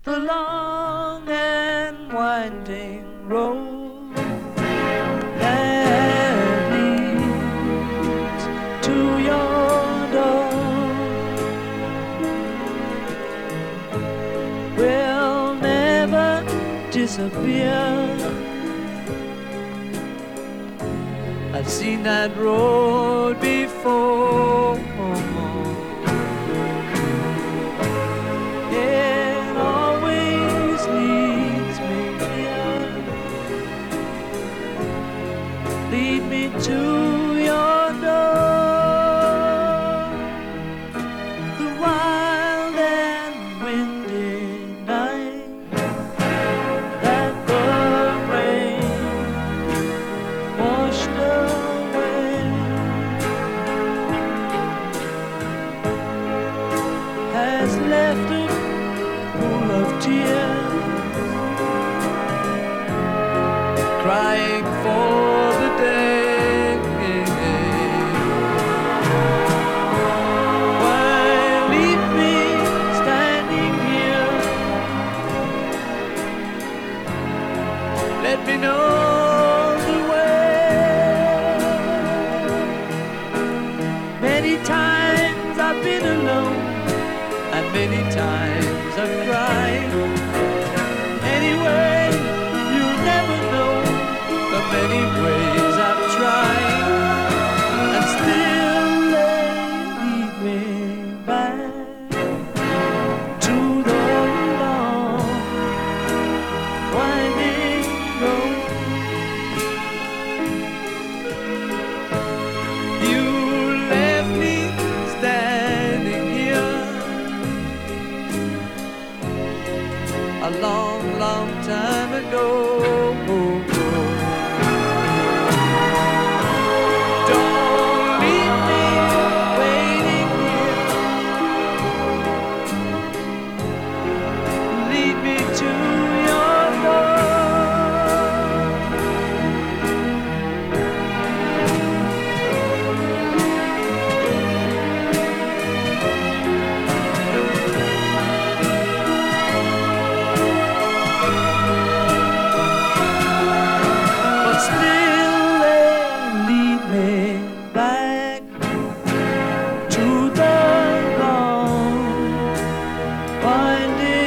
the long and winding road that leads to your door will never disappear. I've seen that road before. It always leads me here. Lead me to your door. The wild and windy night that the rain washed away has left a pool of tears, crying for the day why leave me standing here? Let me know the way. Many times I've been alone, and many times I've cried. Anyway, you'll never know the many ways I've tried, and still they lead me back to the long, winding road. You left me standing here a long, long time ago. Don't leave me waiting here. Lead me to your but still they lead me back to the long, winding